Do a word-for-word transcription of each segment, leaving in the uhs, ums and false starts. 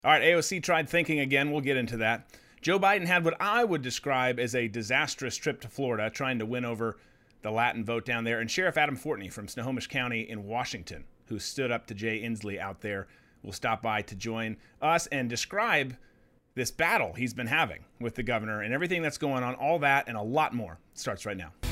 All right, A O C tried thinking again. We'll get into that. Joe Biden had what I would describe as a disastrous trip to Florida, trying to win over the Latin vote down there. And Sheriff Adam Fortney from Snohomish County in Washington, who stood up to Jay Inslee out there, will stop by to join us and describe this battle he's been having with the governor and everything that's going on. All that and a lot more starts right now.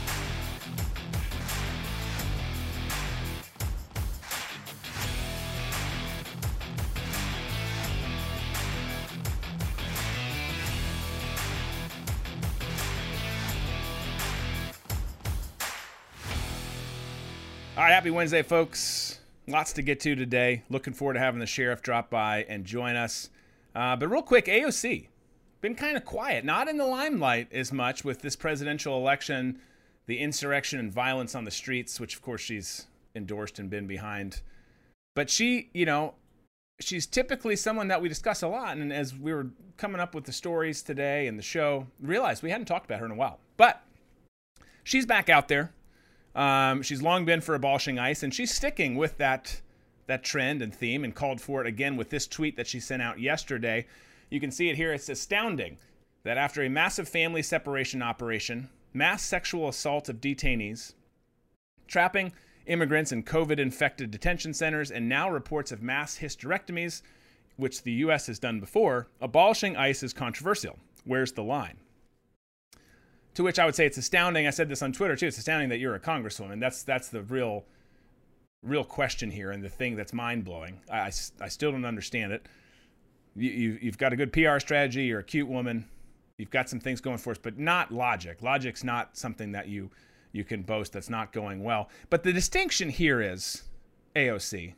All right, happy Wednesday, folks. Lots to get to today. Looking forward to having the sheriff drop by and join us. Uh, but real quick, A O C, been kind of quiet, not in the limelight as much with this presidential election, the insurrection and violence on the streets, which of course she's endorsed and been behind. But she, you know, she's typically someone that we discuss a lot. And as we were coming up with the stories today and the show, realized we hadn't talked about her in a while. But she's back out there. Um, she's long been for abolishing ICE, and she's sticking with that that trend and theme and called for it again with this tweet that she sent out yesterday. You can see it here. It's astounding that after a massive family separation operation, mass sexual assault of detainees, trapping immigrants in COVID-infected detention centers, and now reports of mass hysterectomies, which the U S has done before, abolishing ICE is controversial. Where's the line? To which I would say it's astounding. I said this on Twitter too. It's astounding that you're a congresswoman. That's that's the real, real question here, and the thing that's mind blowing. I, I, I still don't understand it. You, you you've got a good P R strategy. You're a cute woman. You've got some things going for us, but not logic. Logic's not something that you you can boast that's not going well. But the distinction here is A O C.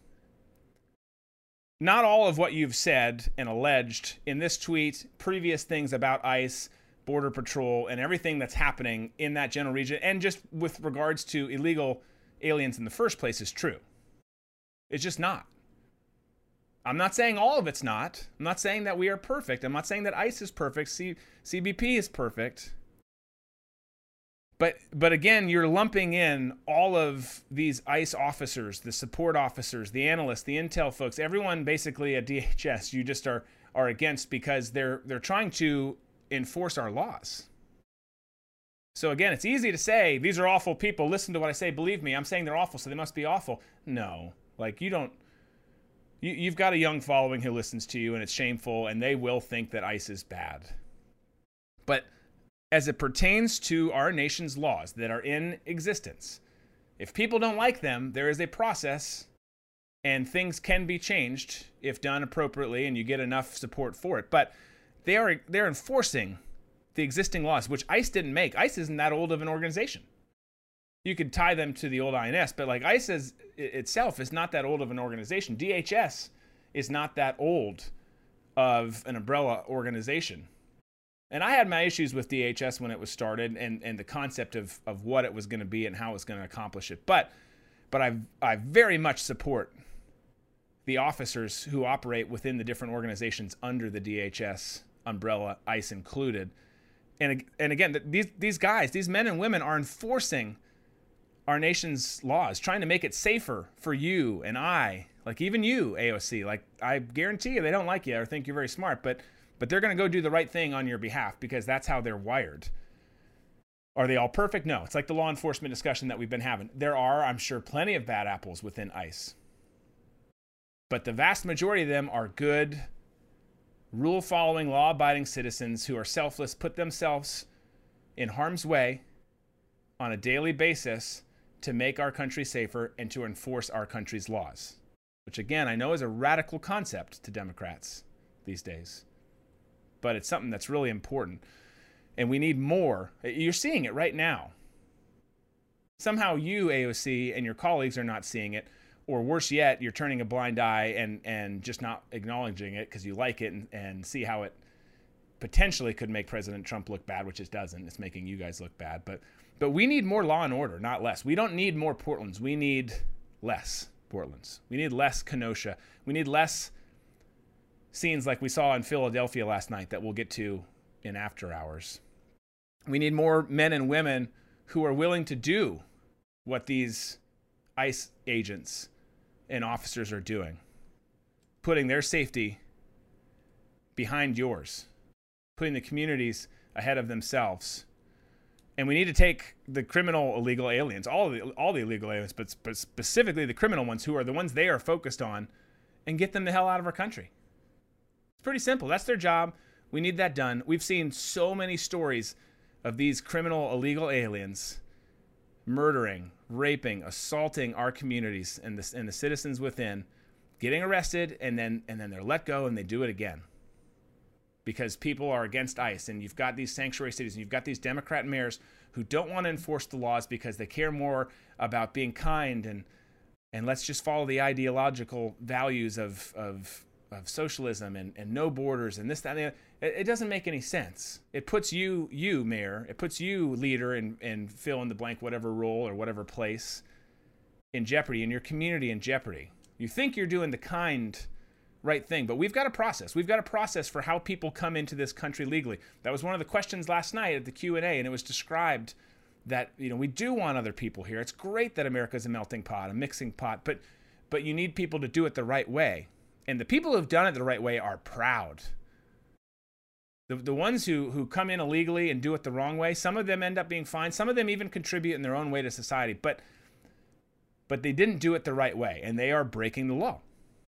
Not all of what you've said and alleged in this tweet, previous things about ICE, Border Patrol, and everything that's happening in that general region, and just with regards to illegal aliens in the first place, is true. It's just not. I'm not saying all of it's not. I'm not saying that we are perfect. I'm not saying that ICE is perfect. C- CBP is perfect. But but again, you're lumping in all of these ICE officers, the support officers, the analysts, the intel folks, everyone basically at D H S. You just are are against because they're they're trying to enforce our laws. So again, it's easy to say these are awful people. Listen to what I say. Believe me, I'm saying they're awful, so they must be awful. No, like you don't. You, you've got a young following who listens to you, and it's shameful, and they will think that ICE is bad. But as it pertains to our nation's laws that are in existence, if people don't like them, there is a process, and things can be changed if done appropriately, and you get enough support for it. But They are they're enforcing the existing laws, which ICE didn't make. ICE isn't that old of an organization. You could tie them to the old I N S, but like ICE is, itself is not that old of an organization. D H S is not that old of an umbrella organization. And I had my issues with D H S when it was started and, and the concept of, of what it was going to be and how it was going to accomplish it. But but I I very much support the officers who operate within the different organizations under the D H S umbrella, ICE included. And, and again, these, these guys, these men and women are enforcing our nation's laws, trying to make it safer for you and I, like even you, A O C. Like I guarantee you they don't like you or think you're very smart, but but they're going to go do the right thing on your behalf because that's how they're wired. Are they all perfect? No. It's like the law enforcement discussion that we've been having. There are, I'm sure, plenty of bad apples within ICE. But the vast majority of them are good, rule-following, law-abiding citizens who are selfless, put themselves in harm's way on a daily basis to make our country safer and to enforce our country's laws, which, again, I know is a radical concept to Democrats these days. But it's something that's really important. And we need more. You're seeing it right now. Somehow you, A O C, and your colleagues are not seeing it. Or worse yet, you're turning a blind eye and, and just not acknowledging it because you like it and, and see how it potentially could make President Trump look bad, which it doesn't. It's making you guys look bad. But but we need more law and order, not less. We don't need more Portlands. We need less Portlands. We need less Kenosha. We need less scenes like we saw in Philadelphia last night that we'll get to in after hours. We need more men and women who are willing to do what these ICE agents and officers are doing, putting their safety behind yours, putting the communities ahead of themselves. And we need to take the criminal illegal aliens, all the all the illegal aliens, but, but specifically the criminal ones, who are the ones they are focused on, and get them the hell out of our country. It's pretty simple. That's their job. We need that done. We've seen so many stories of these criminal illegal aliens murdering, raping, assaulting our communities and the, and the citizens within, getting arrested, and then and then they're let go and they do it again. Because people are against ICE, and you've got these sanctuary cities, and you've got these Democrat mayors who don't want to enforce the laws because they care more about being kind and and let's just follow the ideological values of of, of socialism and, and no borders and this, that, and the other. It, it doesn't make any sense. It puts you, you mayor, it puts you leader and and fill in the blank whatever role or whatever place in jeopardy, and your community in jeopardy. You think you're doing the kind right thing, but we've got a process. We've got a process for how people come into this country legally. That was one of the questions last night at the Q and A, and it was described that, you know, we do want other people here. It's great that America's a melting pot, a mixing pot, but but you need people to do it the right way. And the people who've done it the right way are proud. The the ones who who come in illegally and do it the wrong way, some of them end up being fined. Some of them even contribute in their own way to society, but but they didn't do it the right way, and they are breaking the law.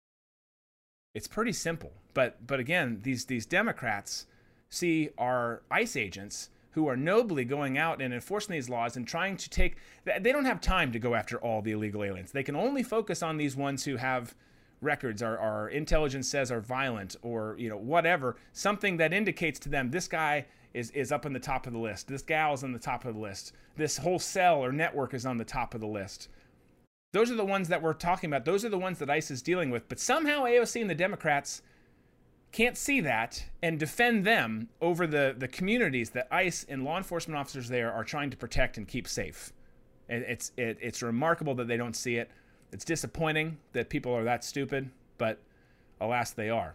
It's pretty simple. But but again, these these Democrats see our ICE agents who are nobly going out and enforcing these laws and trying to take, they don't have time to go after all the illegal aliens. They can only focus on these ones who have records, our, our intelligence says are violent, or, you know, whatever, something that indicates to them this guy is, is up on the top of the list. This gal is on the top of the list. This whole cell or network is on the top of the list. Those are the ones that we're talking about. Those are the ones that ICE is dealing with. But somehow A O C and the Democrats can't see that and defend them over the, the communities that ICE and law enforcement officers there are trying to protect and keep safe. It's, it, it's remarkable that they don't see it. It's disappointing that people are that stupid, but alas, they are.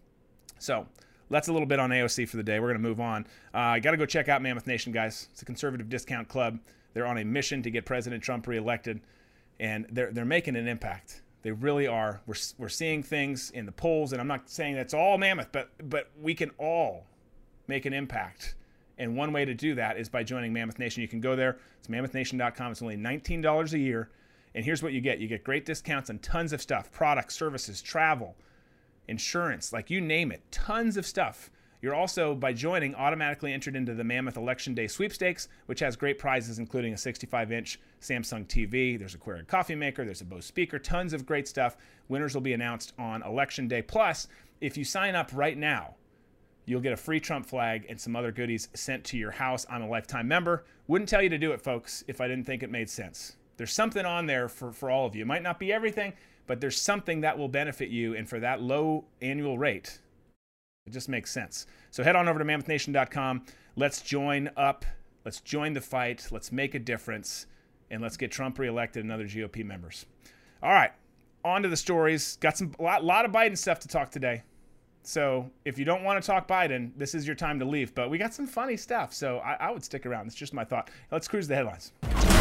So that's a little bit on A O C for the day. We're going to move on. I uh, got to go check out Mammoth Nation, guys. It's a conservative discount club. They're on a mission to get President Trump reelected. And they're they're making an impact. They really are. We're we're seeing things in the polls, and I'm not saying that's all Mammoth, but but we can all make an impact. And one way to do that is by joining Mammoth Nation. You can go there. It's mammoth nation dot com. It's only nineteen dollars a year. And here's what you get. You get great discounts on tons of stuff. Products, services, travel, insurance, like you name it. Tons of stuff. You're also, by joining, automatically entered into the Mammoth Election Day Sweepstakes, which has great prizes, including a sixty-five inch Samsung T V. There's a Keurig coffee maker. There's a Bose speaker. Tons of great stuff. Winners will be announced on Election Day. Plus, if you sign up right now, you'll get a free Trump flag and some other goodies sent to your house. I'm a lifetime member. Wouldn't tell you to do it, folks, if I didn't think it made sense. There's something on there for, for all of you. It might not be everything, but there's something that will benefit you. And for that low annual rate, it just makes sense. So head on over to mammoth nation dot com. Let's join up. Let's join the fight. Let's make a difference. And let's get Trump reelected and other G O P members. All right. On to the stories. Got some a lot, lot of Biden stuff to talk today. So if you don't want to talk Biden, this is your time to leave. But we got some funny stuff. So I, I would stick around. It's just my thought. Let's cruise the headlines.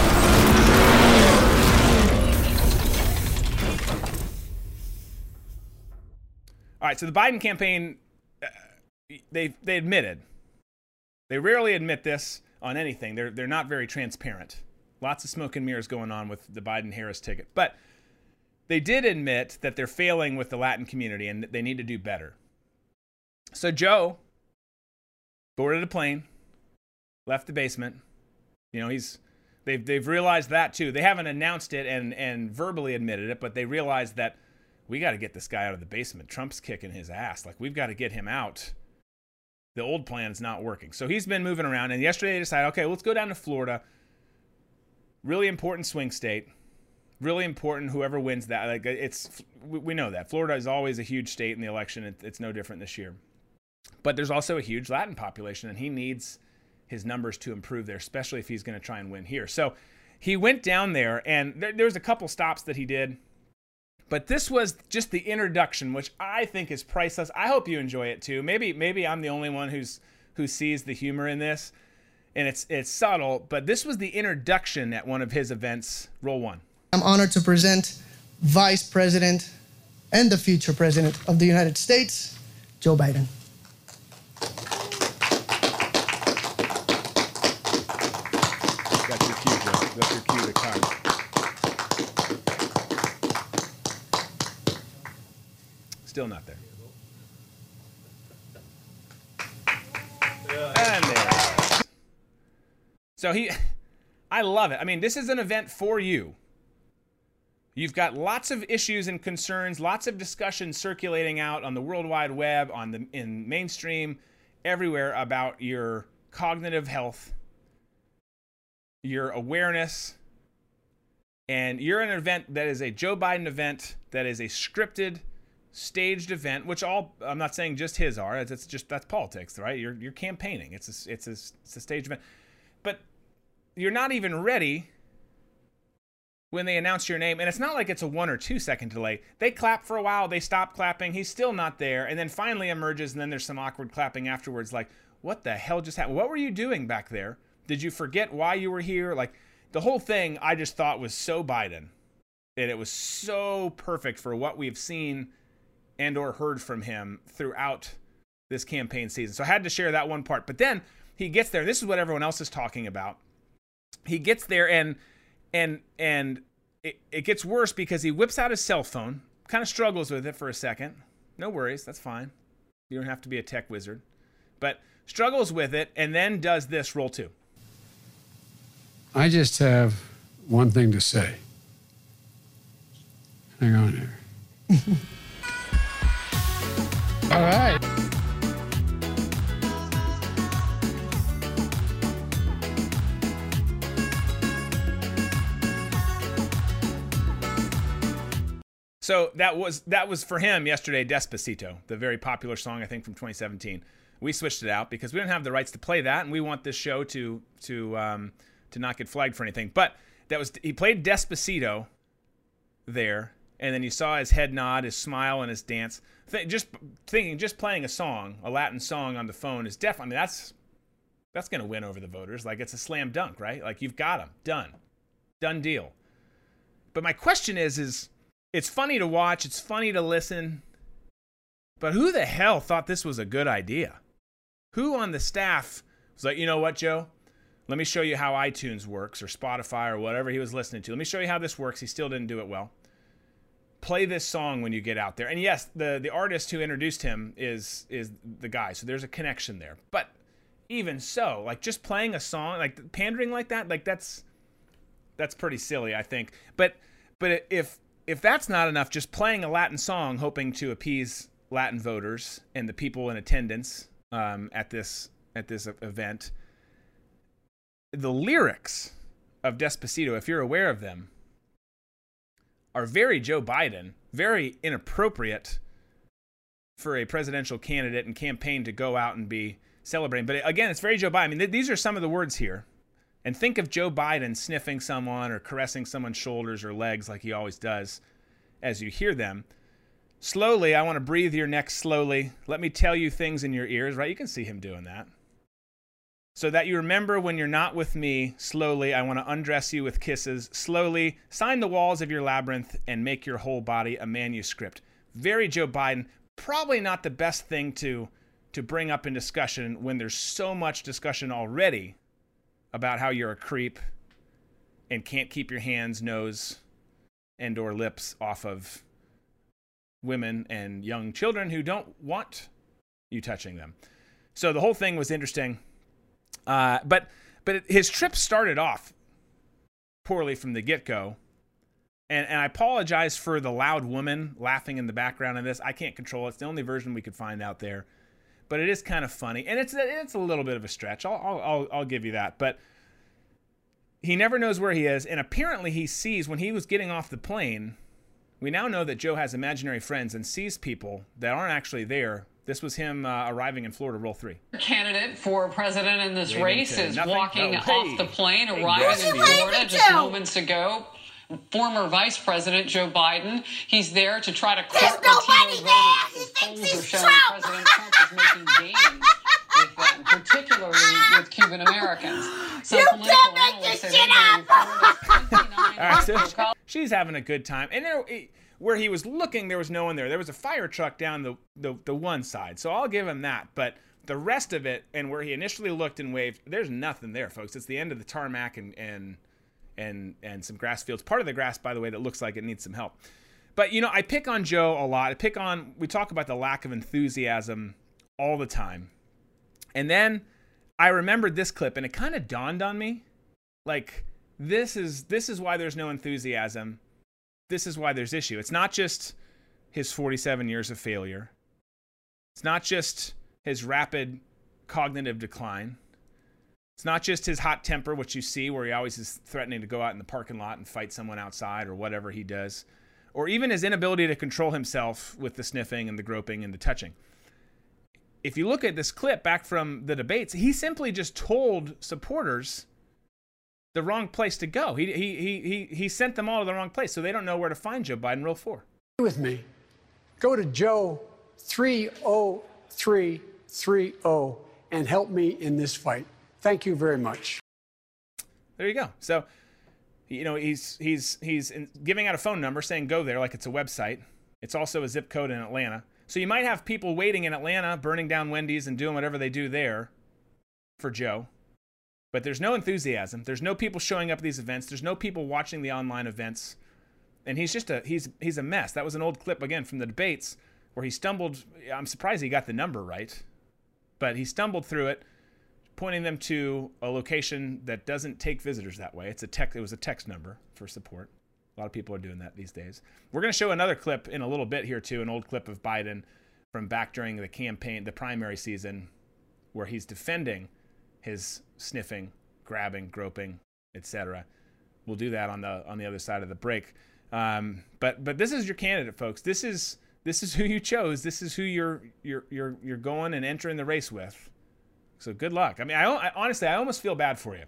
All right. So the Biden campaign, They they admitted. They rarely admit this on anything. They're they're not very transparent. Lots of smoke and mirrors going on with the Biden-Harris ticket. But they did admit that they're failing with the Latin community and that they need to do better. So Joe boarded a plane, left the basement. You know, he's they've they've realized that too. They haven't announced it and and verbally admitted it, but they realized that we got to get this guy out of the basement. Trump's kicking his ass. Like, we've got to get him out. The old plan is not working. So he's been moving around. And yesterday they decided, okay, let's go down to Florida. Really important swing state. Really important whoever wins that. Like, it's we know that. Florida is always a huge state in the election. It, it's no different this year. But there's also a huge Latin population, and he needs his numbers to improve there, especially if he's going to try and win here. So he went down there, and there, there was a couple stops that he did. But this was just the introduction, which I think is priceless. I hope you enjoy it too. Maybe maybe I'm the only one who's who sees the humor in this, and it's it's subtle. But this was the introduction at one of his events. Roll one. I'm honored to present Vice President and the future President of the United States, Joe Biden. That's your cue, Joe. That's your cue to come. Still not there. And there it is. So he, I love it. I mean, this is an event for you. You've got lots of issues and concerns, lots of discussion circulating out on the World Wide Web, on the in mainstream, everywhere about your cognitive health, your awareness, and you're in an event that is a Joe Biden event, that is a scripted, staged event, which all, I'm not saying just his are, it's just, that's politics, right? You're you're campaigning. It's a, it's a, it's a staged event. But you're not even ready when they announce your name, and it's not like it's a one or two second delay. They clap for a while, they stop clapping, he's still not there, and then finally emerges, and then there's some awkward clapping afterwards, like, what the hell just happened? What were you doing back there? Did you forget why you were here? Like, the whole thing I just thought was so Biden, and it was so perfect for what we've seen and or heard from him throughout this campaign season. So I had to share that one part. But then he gets there, and this is what everyone else is talking about. He gets there, and And and it, it gets worse because he whips out his cell phone, kind of struggles with it for a second. No worries, that's fine. You don't have to be a tech wizard. But struggles with it and then does this. Roll two. I just have one thing to say. Hang on here. All right. So that was that was for him yesterday, Despacito, the very popular song, I think, from twenty seventeen. We switched it out because we don't have the rights to play that, and we want this show to to um, to not get flagged for anything. But that was he played Despacito there, and then you saw his head nod, his smile, and his dance. Th- just thinking, just playing a song, a Latin song on the phone is definitely, I mean, that's that's going to win over the voters. Like, it's a slam dunk, right? Like, you've got them. Done. Done deal. But my question is, is it's funny to watch, it's funny to listen, but who the hell thought this was a good idea? Who on the staff was like, you know what, Joe? Let me show you how iTunes works, or Spotify, or whatever he was listening to. Let me show you how this works. He still didn't do it well. Play this song when you get out there. And yes, the, the artist who introduced him is is the guy, so there's a connection there. But even so, like, just playing a song, like pandering like that, like that's that's pretty silly, I think. But but if if that's not enough, just playing a Latin song, hoping to appease Latin voters and the people in attendance um, at this at this event, the lyrics of Despacito, if you're aware of them, are very Joe Biden, very inappropriate for a presidential candidate and campaign to go out and be celebrating. But again, it's very Joe Biden. I mean, th- these are some of the words here. And think of Joe Biden sniffing someone or caressing someone's shoulders or legs like he always does as you hear them. Slowly, I want to breathe your neck slowly. Let me tell you things in your ears, right? You can see him doing that. So that you remember when you're not with me. Slowly, I want to undress you with kisses. Slowly, sign the walls of your labyrinth and make your whole body a manuscript. Very Joe Biden. Probably not the best thing to, to bring up in discussion when there's so much discussion already about how you're a creep and can't keep your hands, nose, and or lips off of women and young children who don't want you touching them. So the whole thing was interesting. Uh, but but his trip started off poorly from the get-go. And, and I apologize for the loud woman laughing in the background of this. I can't control it. It's the only version we could find out there. But it is kind of funny. And it's it's a little bit of a stretch. I'll, I'll, I'll, I'll give you that. But he never knows where he is. And apparently he sees, when he was getting off the plane, we now know that Joe has imaginary friends and sees people that aren't actually there. This was him uh, arriving in Florida. Roll three. Candidate for president in this race is nothing. walking No. off Hey. the plane, Hey, arriving in yes. Florida just moments ago. Former Vice President Joe Biden. He's there to try to court Latino voters. His polls are showing President Trump is making gains with them, particularly with Cuban Americans. Some You political can't make analysts this say shit they're up. Florida's All right, so twenty-nine she's having a good time. And there, where he was looking, there was no one there. There was a fire truck down the, the, the one side. So I'll give him that. But The rest of it, and where he initially looked and waved, there's nothing there, folks. It's the end of the tarmac and and and and some grass fields. Part of the grass, by the way, that looks like it needs some help. But, you know, I pick on Joe a lot. I pick on, we talk about the lack of enthusiasm all the time. And then I remembered this clip, and it kind of dawned on me. Like, this is this is why there's no enthusiasm. This is why there's issue. It's not just his forty-seven years of failure. It's not just his rapid cognitive decline. It's not just his hot temper, which you see where he always is threatening to go out in the parking lot and fight someone outside or whatever he does. Or even his inability to control himself with the sniffing and the groping and the touching. If you look at this clip back from the debates, he simply just told supporters the wrong place to go. He he he he he sent them all to the wrong place, so they don't know where to find Joe Biden. Row four. With me, go to Joe three oh three three oh and help me in this fight. Thank you very much. There you go. So, you know, he's he's he's giving out a phone number saying go there like it's a website. It's also a zip code in Atlanta. So you might have people waiting in Atlanta, burning down Wendy's and doing whatever they do there for Joe. But there's no enthusiasm. There's no people showing up at these events. There's no people watching the online events. And he's just a he's he's a mess. That was an old clip again from the debates where he stumbled. I'm surprised he got the number right. But he stumbled through it, pointing them to a location that doesn't take visitors that way. It's a text it was a text number for support. A lot of people are doing that these days. We're going to show another clip in a little bit here too, an old clip of Biden from back during the campaign, the primary season, where he's defending his sniffing, grabbing, groping, et cetera. We'll do that on the on the other side of the break. Um, but but this is your candidate, folks. This is this is who you chose. This is who you're you're you're you're going and entering the race with. So good luck. I mean, I, I honestly I almost feel bad for you.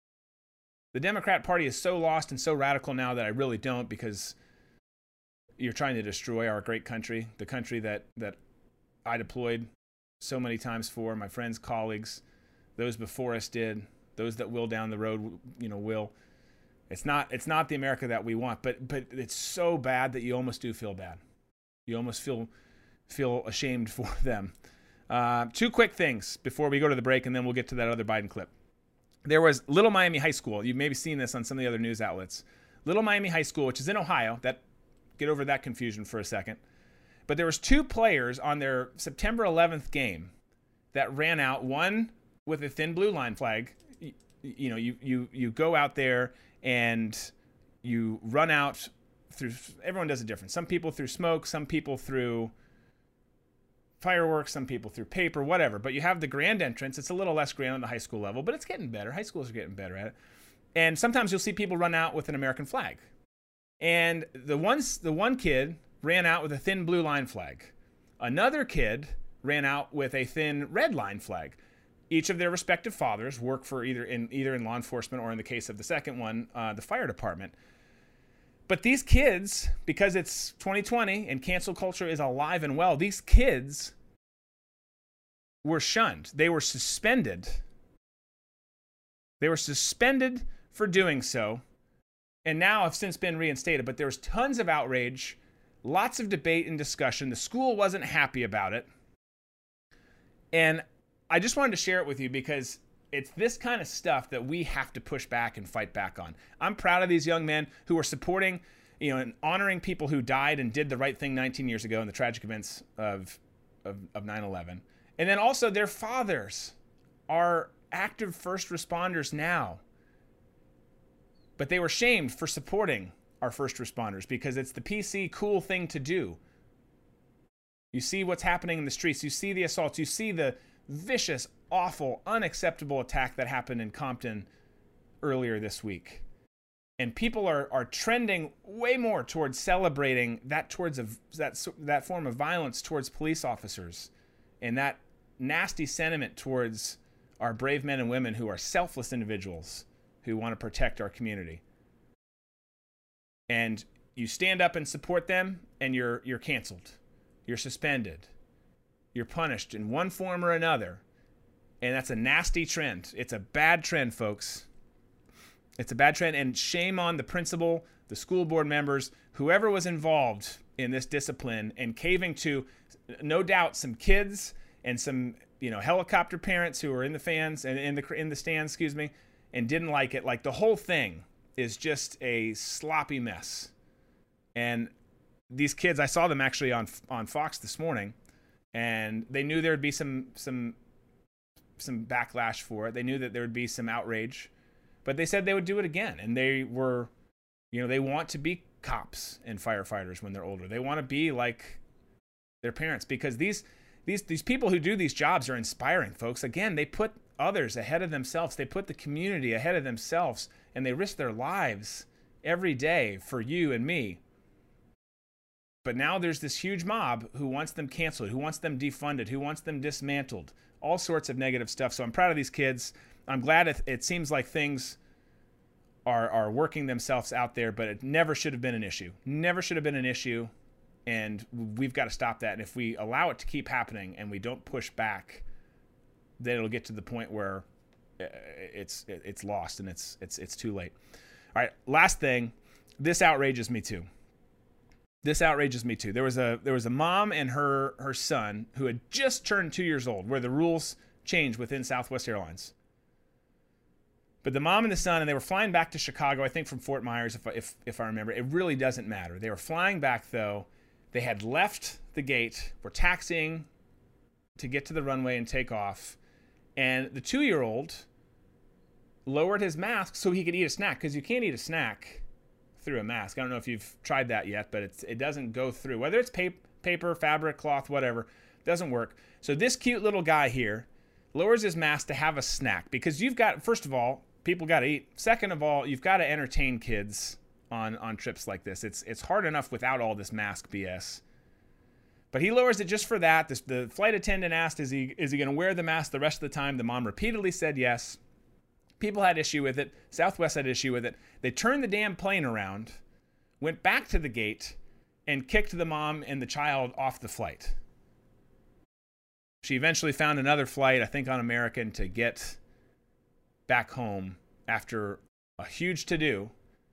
The Democrat Party is so lost and so radical now that I really don't, because you're trying to destroy our great country, the country that that I deployed so many times for, my friends, colleagues. Those before us did. Those that will down the road, you know, will. It's not it's not the America that we want, but but it's so bad that you almost do feel bad. You almost feel feel ashamed for them. Uh, two quick things before we go to the break, and then we'll get to that other Biden clip. There was Little Miami High School. You've maybe seen this on some of the other news outlets. Little Miami High School, which is in Ohio. That get over that confusion for a second. But there was two players on their September eleventh game that ran out. One with a thin blue line flag. You, you know, you, you, you go out there and you run out through, everyone does it different. Some people through smoke, some people through fireworks, some people through paper, whatever. But you have the grand entrance. It's a little less grand on the high school level, but it's getting better. High schools are getting better at it. And sometimes you'll see people run out with an American flag. And the ones, the one kid ran out with a thin blue line flag. Another kid ran out with a thin red line flag. Each of their respective fathers work for either in either in law enforcement or, in the case of the second one, uh, the fire department. But these kids, because it's twenty twenty and cancel culture is alive and well, these kids were shunned. They were suspended. They were suspended for doing so, and now have since been reinstated. But there was tons of outrage, lots of debate and discussion. The school wasn't happy about it. And I just wanted to share it with you because it's this kind of stuff that we have to push back and fight back on. I'm proud of these young men who are supporting, you know, and honoring people who died and did the right thing nineteen years ago in the tragic events of, of, of nine eleven. And then also their fathers are active first responders now. But they were shamed for supporting our first responders because it's the P C cool thing to do. You see what's happening in the streets. You see the assaults. You see the vicious, awful, unacceptable attack that happened in Compton earlier this week. And people are are trending way more towards celebrating that towards a, that that form of violence towards police officers and that nasty sentiment towards our brave men and women who are selfless individuals who want to protect our community. And you stand up and support them, and you're you're canceled. You're suspended. You're punished in one form or another. And that's a nasty trend. It's a bad trend, folks. It's a bad trend, and shame on the principal, the school board members, whoever was involved in this discipline and caving to, no doubt, some kids and some you know, helicopter parents who were in the fans and in the in the stands, excuse me, and didn't like it. Like, the whole thing is just a sloppy mess. And these kids, I saw them actually on on Fox this morning, and they knew there would be some some some backlash for it. They knew that there would be some outrage, but they said they would do it again. And they were, you know, they want to be cops and firefighters when they're older. They want to be like their parents, because these these these people who do these jobs are inspiring, folks. Again, they put others ahead of themselves. They put the community ahead of themselves, and they risk their lives every day for you and me. But now there's this huge mob who wants them canceled, who wants them defunded, who wants them dismantled, all sorts of negative stuff. So I'm proud of these kids. I'm glad it, it seems like things are are working themselves out there, but it never should have been an issue. Never should have been an issue, and we've got to stop that. And if we allow it to keep happening and we don't push back, then it'll get to the point where it's it's lost and it's it's it's too late. All right, last thing, this outrages me too. This outrages me too. There was a there was a mom and her her son who had just turned two years old, where the rules changed within Southwest Airlines. But the mom and the son, and they were flying back to Chicago, I think from Fort Myers, if if if I remember. It really doesn't matter. They were flying back though. They had left the gate, were taxiing to get to the runway and take off. And the two-year-old lowered his mask so he could eat a snack, because you can't eat a snack through a mask. I don't know if you've tried that yet, but it's, it doesn't go through. Whether it's paper, paper, fabric, cloth, whatever, doesn't work. So this cute little guy here lowers his mask to have a snack, because you've got, first of all, people got to eat. Second of all, you've got to entertain kids on, on trips like this. It's it's hard enough without all this mask B S. But he lowers it just for that. This, the flight attendant asked, is he is he going to wear the mask the rest of the time? The mom repeatedly said yes. People had issue with it. Southwest had issue with it. They turned the damn plane around, went back to the gate, and kicked the mom and the child off the flight. She eventually found another flight, I think on American, to get back home after a huge to-do.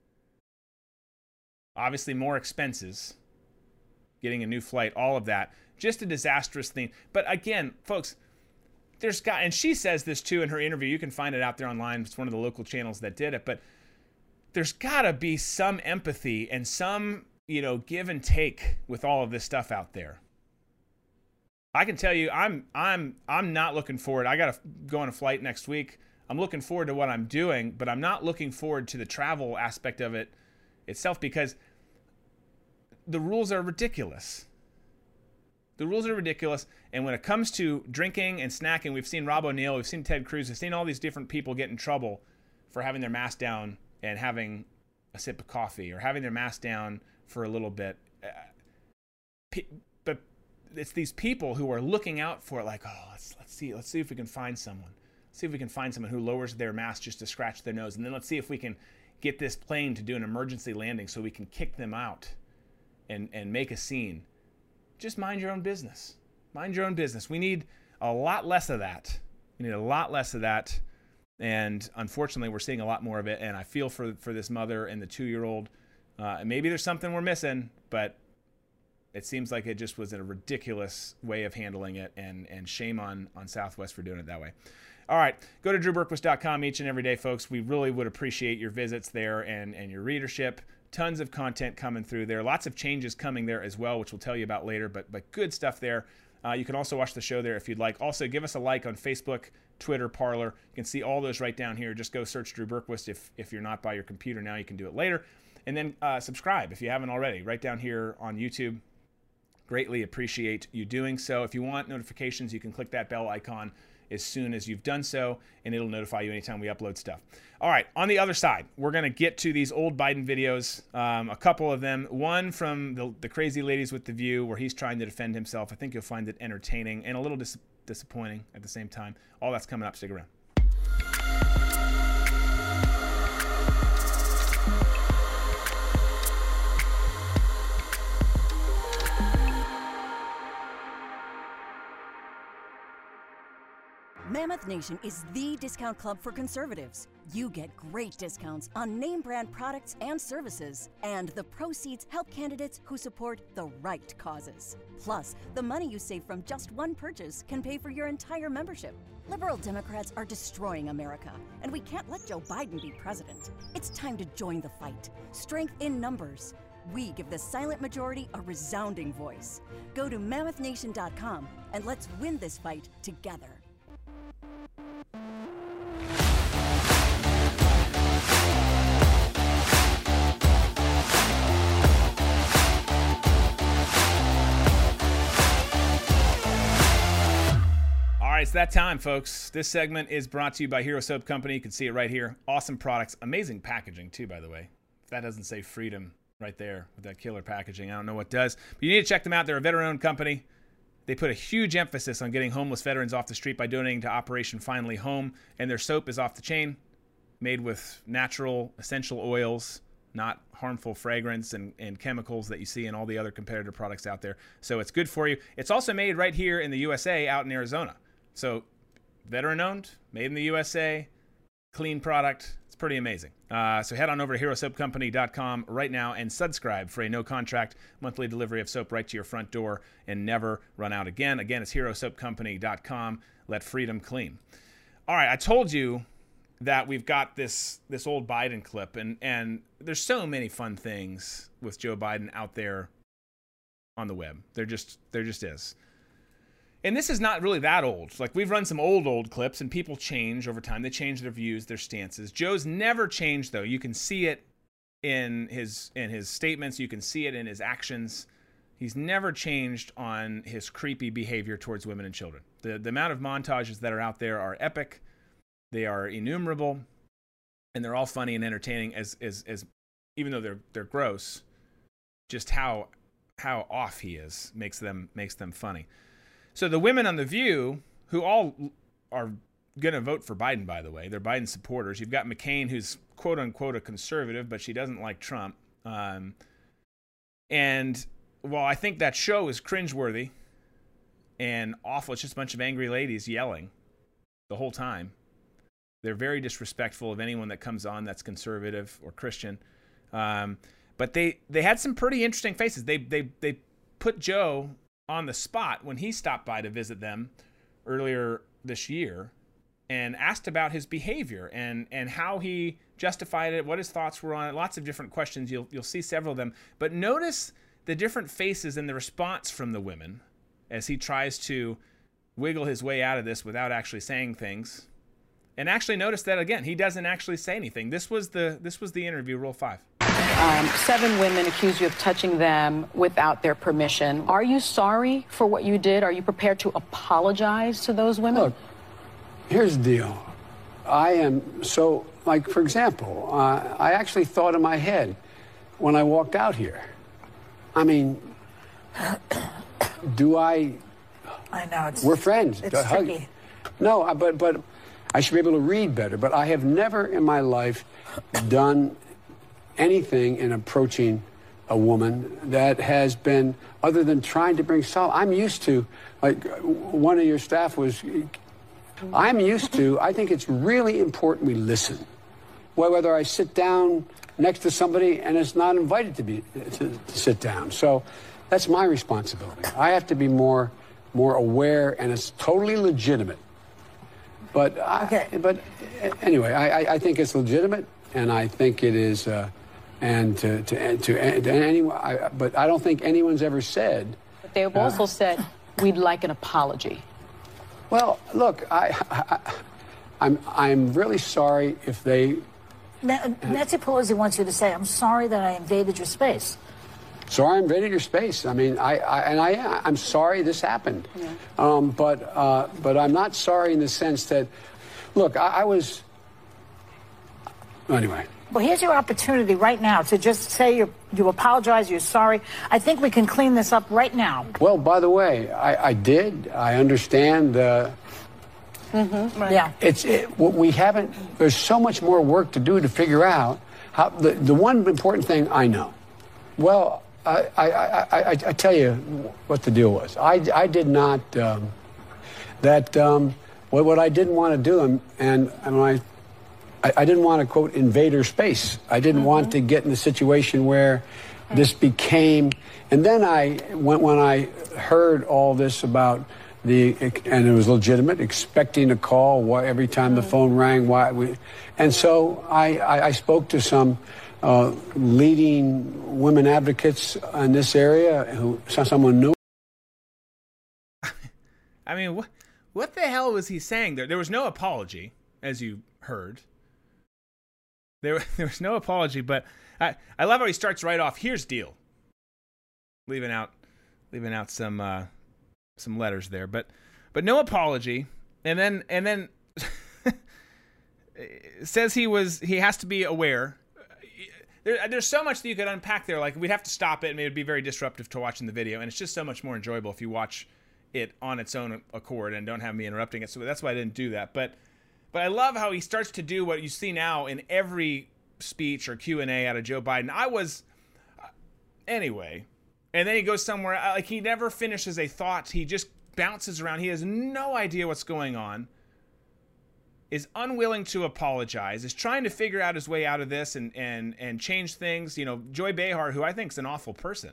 Obviously more expenses, getting a new flight, all of that. Just a disastrous thing. But again, folks, there's got, and she says this too in her interview. You can find it out there online. It's one of the local channels that did it. But there's got to be some empathy and some, you know, give and take with all of this stuff out there. I can tell you, I'm I'm I'm not looking forward. I got to go on a flight next week. I'm looking forward to what I'm doing, but I'm not looking forward to the travel aspect of it itself, because the rules are ridiculous. The rules are ridiculous, and when it comes to drinking and snacking, we've seen Rob O'Neill, we've seen Ted Cruz, we've seen all these different people get in trouble for having their mask down and having a sip of coffee, or having their mask down for a little bit. But it's these people who are looking out for it, like, oh, let's let's see, let's see if we can find someone. Let's see if we can find someone who lowers their mask just to scratch their nose, and then let's see if we can get this plane to do an emergency landing so we can kick them out and and make a scene. Just mind your own business. Mind your own business. We need a lot less of that. We need a lot less of that. And unfortunately, we're seeing a lot more of it. And I feel for, for this mother and the two-year-old. Uh, maybe there's something we're missing, but it seems like it just was a ridiculous way of handling it. And, and shame on, on Southwest for doing it that way. All right. Go to drew berquist dot com each and every day, folks. We really would appreciate your visits there and, and your readership. Tons of content coming through there. Lots of changes coming there as well, which we'll tell you about later, but but good stuff there. Uh, you can also watch the show there if you'd like. Also, give us a like on Facebook, Twitter, Parler. You can see all those right down here. Just go search Drew Berquist. If, if you're not by your computer now, you can do it later. And then uh, subscribe if you haven't already, right down here on YouTube. Greatly appreciate you doing so. If you want notifications, you can click that bell icon as soon as you've done so, and it'll notify you anytime we upload stuff. All right, on the other side, we're going to get to these old Biden videos, um, a couple of them. One from the, the Crazy Ladies with the View, where he's trying to defend himself. I think you'll find it entertaining and a little dis- disappointing at the same time. All that's coming up. Stick around. Mammoth Nation is the discount club for conservatives. You get great discounts on name brand products and services, and the proceeds help candidates who support the right causes. Plus, the money you save from just one purchase can pay for your entire membership. Liberal Democrats are destroying America, and we can't let Joe Biden be president. It's time to join the fight. Strength in numbers. We give the silent majority a resounding voice. Go to mammoth nation dot com and let's win this fight together. All right, it's that time, folks. This segment is brought to you by Hero Soap Company. You can see it right here. Awesome products. Amazing packaging, too, by the way. If that doesn't say freedom right there with that killer packaging, I don't know what does. But you need to check them out. They're a veteran-owned company. They put a huge emphasis on getting homeless veterans off the street by donating to Operation Finally Home. And their soap is off the chain, made with natural essential oils, not harmful fragrance and, and chemicals that you see in all the other competitor products out there. So it's good for you. It's also made right here in the U S A, out in Arizona. So veteran-owned, made in the U S A, clean product. It's pretty amazing. Uh, so head on over to hero soap company dot com right now and subscribe for a no-contract monthly delivery of soap right to your front door and never run out again. Again, it's hero soap company dot com. Let freedom clean. All right, I told you that we've got this this old Biden clip, and, and there's so many fun things with Joe Biden out there on the web. There just there just is. And this is not really that old. Like, we've run some old, old clips, and people change over time. They change their views, their stances. Joe's never changed, though. You can see it in his in his statements. You can see it in his actions. He's never changed on his creepy behavior towards women and children. The, the amount of montages that are out there are epic. They are innumerable. And they're all funny and entertaining, as, as, as even though they're they're gross. Just how how off he is makes them makes them funny. So the women on The View, who all are going to vote for Biden, by the way, they're Biden supporters. You've got McCain, who's quote-unquote a conservative, but she doesn't like Trump. Um, and while I think that show is cringeworthy and awful, it's just a bunch of angry ladies yelling the whole time. They're very disrespectful of anyone that comes on that's conservative or Christian. Um, but they, they had some pretty interesting faces. They, they, they put Joe on the spot when he stopped by to visit them earlier this year and asked about his behavior and, and how he justified it, what his thoughts were on it, lots of different questions. You'll, you'll see several of them. But notice the different faces in the response from the women as he tries to wiggle his way out of this without actually saying things. And actually notice that, again, he doesn't actually say anything. This was the, this was the interview, Rule five. Um, seven women accuse you of touching them without their permission. Are you sorry for what you did? Are you prepared to apologize to those women? Look, here's the deal. I am so, like, for example, uh, I actually thought in my head when I walked out here. I mean, do I... I know, it's... We're friends. It's Hug. tricky. No, I- but, but I should be able to read better. But I have never in my life done anything in approaching a woman that has been, other than trying to bring solace. I'm used to, like one of your staff was, I'm used to, I think it's really important we listen. Well, whether I sit down next to somebody and it's not invited to be to, to sit down. So that's my responsibility. I have to be more more aware, and it's totally legitimate. But I, okay. but anyway, I, I think it's legitimate, and I think it is. Uh, And to to to, to anyone, I, but I don't think anyone's ever said. But they have also uh, said we'd like an apology. Well, look, I, I I'm I'm really sorry if they. Nancy Pelosi wants you to say, "I'm sorry that I invaded your space." Sorry, I invaded your space. I mean, I, I and I I'm sorry this happened, yeah. um, but uh, but I'm not sorry in the sense that, look, I, I was. Anyway. Well, here's your opportunity right now to just say you you apologize, you're sorry. I think we can clean this up right now. Well, by the way, I, I did. I understand. Uh, mm-hmm. Right. Yeah. It's it, we haven't. There's so much more work to do to figure out how. The the one important thing I know. Well, I I I, I, I tell you what the deal was. I I did not. Um, that um, what, what I didn't want to do, and, and, and I, I, I didn't want to, quote, invader space. I didn't mm-hmm. want to get in a situation where this became, and then I, when, when I heard all this about the, and it was legitimate, expecting a call why, every time the phone rang, why we, and so I, I, I spoke to some uh, leading women advocates in this area who, someone knew. I mean, what, what the hell was he saying there? There was no apology, as you heard. There, there was no apology, but I, I love how he starts right off. Here's deal. Leaving out, leaving out some, uh, some letters there, but, but no apology. And then, and then says he was, he has to be aware. There, there's so much that you could unpack there. Like, we'd have to stop it, and it would be very disruptive to watching the video. And it's just so much more enjoyable if you watch it on its own accord and don't have me interrupting it. So that's why I didn't do that. But, but I love how he starts to do what you see now in every speech or Q and A out of Joe Biden. I was, uh, anyway. And then he goes somewhere, like, he never finishes a thought. He just bounces around. He has no idea what's going on. Is unwilling to apologize, is trying to figure out his way out of this and and and change things. You know, Joy Behar, who I think is an awful person.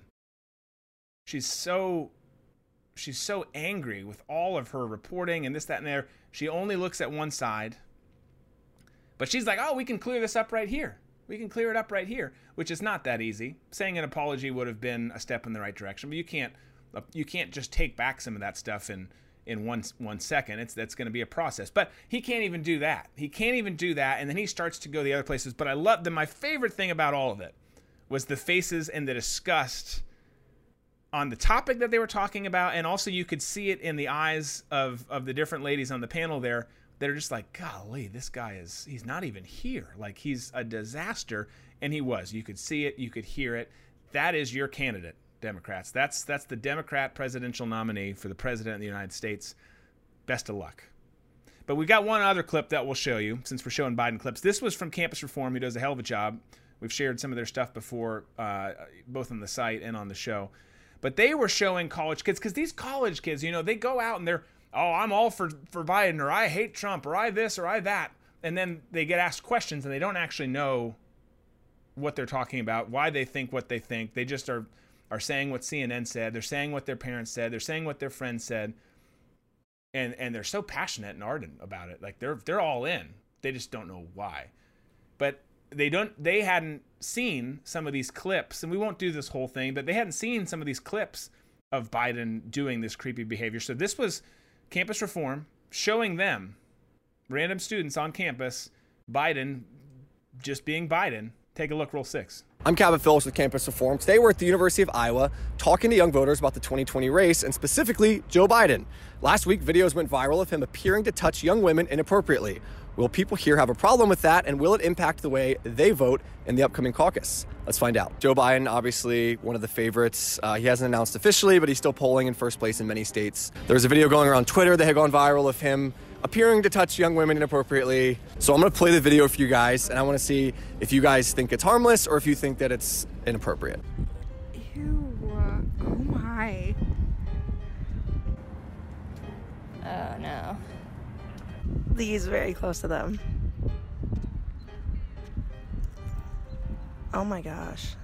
She's so she's so angry with all of her reporting and this, that, and there. She only looks at one side. But she's like, oh, we can clear this up right here. We can clear it up right here, which is not that easy. Saying an apology would have been a step in the right direction, but you can't you can't just take back some of that stuff and in one one second. It's that's going to be a process. But he can't even do that. He can't even do that, and then he starts to go the other places. But I love them. My favorite thing about all of it was the faces and the disgust on the topic that they were talking about, and also you could see it in the eyes of, of the different ladies on the panel there that are just like, golly, this guy is, he's not even here. Like, he's a disaster, and he was. You could see it. You could hear it. That is your candidate, Democrats. That's that's the Democrat presidential nominee for the president of the United States. Best of luck. But we got one other clip that we'll show you since we're showing Biden clips. This was from Campus Reform, who does a hell of a job. We've shared some of their stuff before, uh, both on the site and on the show. But they were showing college kids, because these college kids, you know, they go out and they're, oh, I'm all for, for Biden, or I hate Trump, or I this, or I that. And then they get asked questions and they don't actually know what they're talking about, why they think what they think. They just are are saying what C N N said. They're saying what their parents said. They're saying what their friends said. And and they're so passionate and ardent about it. Like, they're they're all in. They just don't know why. But they don't they hadn't seen some of these clips, and we won't do this whole thing, but they hadn't seen some of these clips of Biden doing this creepy behavior. So this was Campus Reform showing them, random students on campus, Biden just being Biden. Take a look, roll six. I'm Calvin Phillips with Campus Reform. Today we're at the University of Iowa talking to young voters about the twenty twenty race, and specifically Joe Biden. Last week, videos went viral of him appearing to touch young women inappropriately. Will people here have a problem with that, and will it impact the way they vote in the upcoming caucus? Let's find out. Joe Biden, obviously one of the favorites. Uh, he hasn't announced officially, but he's still polling in first place in many states. There's a video going around Twitter that had gone viral of him appearing to touch young women inappropriately. So I'm going to play the video for you guys, and I want to see if you guys think it's harmless or if you think that it's inappropriate. Ew. Uh, oh my. Oh no. He's very close to them. Oh my gosh.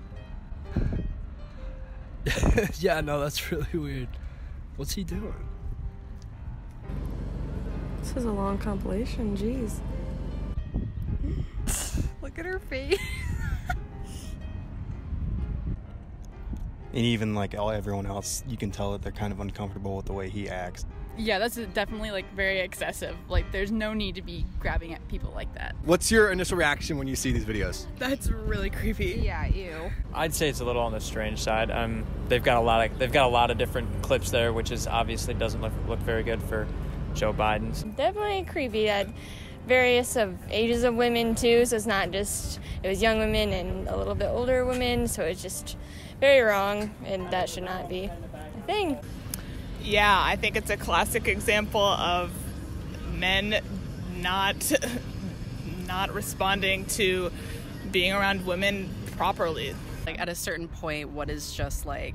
Yeah, no, that's really weird. What's he doing? This is a long compilation, jeez. Look at her face. And even like all everyone else, you can tell that they're kind of uncomfortable with the way he acts. Yeah, that's definitely like very excessive. Like, there's no need to be grabbing at people like that. What's your initial reaction when you see these videos? That's really creepy. Yeah, ew. I'd say it's a little on the strange side. Um, they've got a lot of they've got a lot of different clips there, which is obviously doesn't look look very good for Joe Biden. Definitely creepy. At various of ages of women too, so it's not just it was young women and a little bit older women, so it's just very wrong, and that should not be a thing. Yeah, I think it's a classic example of men not not responding to being around women properly. Like, at a certain point, what is just like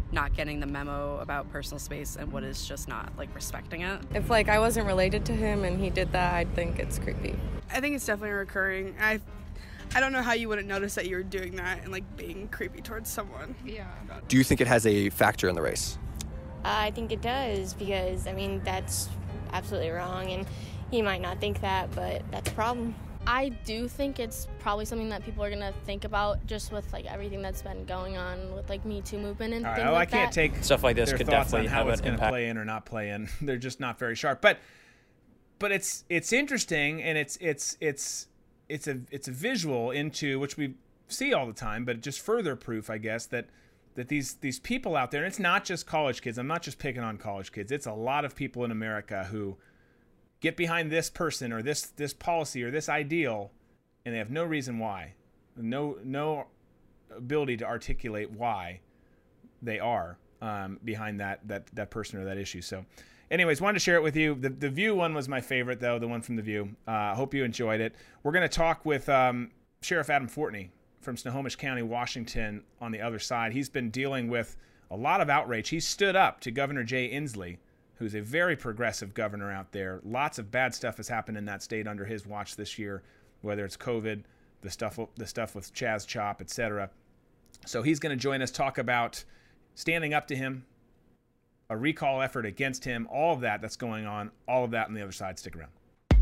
not getting the memo about personal space and what is just not like respecting it. If like I wasn't related to him and he did that, I'd think it's creepy. I think it's definitely recurring. I I don't know how you wouldn't notice that you were doing that and like being creepy towards someone. Yeah. Do you think it has a factor in the race? Uh, I think it does because, I mean, that's absolutely wrong, and he might not think that, but that's a problem. I do think it's probably something that people are going to think about just with, like, everything that's been going on with, like, Me Too movement and All right, things well, like I can't that. take Stuff like this their could thoughts definitely on how have it's an going to impact. play in or not play in. They're just not very sharp. But but it's it's interesting, and it's it's it's it's a it's a visual into which we see all the time, but just further proof, I guess, that that these these people out there, and it's not just college kids. I'm not just picking on college kids. It's a lot of people in America who get behind this person or this this policy or this ideal, and they have no reason why, no no ability to articulate why they are um, behind that that that person or that issue. So, anyways, wanted to share it with you. The the View one was my favorite, though. The one from the View. I uh, hope you enjoyed it. We're going to talk with um, Sheriff Adam Fortney from Snohomish County, Washington, on the other side. He's been dealing with a lot of outrage. He stood up to Governor Jay Inslee, who's a very progressive governor out there. Lots of bad stuff has happened in that state under his watch this year, whether it's COVID, the stuff the stuff with Chaz Chop, et cetera. So he's going to join us, talk about standing up to him, a recall effort against him, all of that that's going on, all of that on the other side. Stick around.